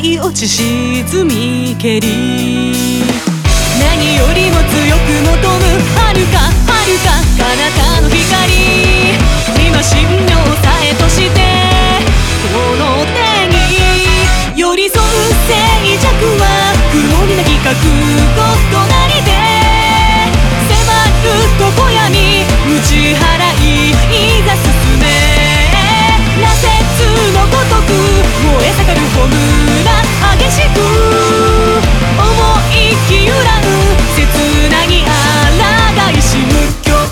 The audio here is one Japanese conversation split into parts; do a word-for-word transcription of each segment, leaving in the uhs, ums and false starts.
い落ち沈みけり何よりも強く求む遥か遥か彼方の光今信用さえとしてこの手に寄り添う静寂は不毛になき覚悟となりで迫る常闇打ち払いいざ進め羅刹のごとく燃え盛る炎激しく思いき揺らう切なぎ抗いし無境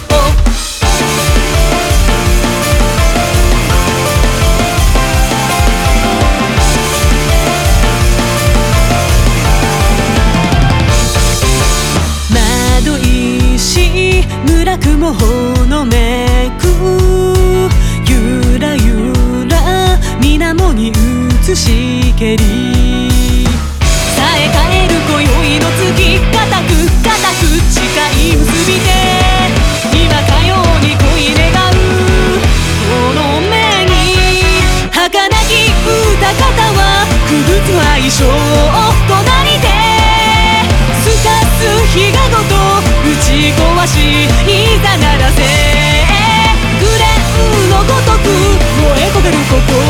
窓石村雲ほのめくゆらゆら水面に映しけりさえ変える今宵の月固く固く誓い結びて今かように恋願うこの目に儚き歌方は不仏の相性隣ですかす日がごと打ち壊しいざならせグレーのごとく燃え焦げる心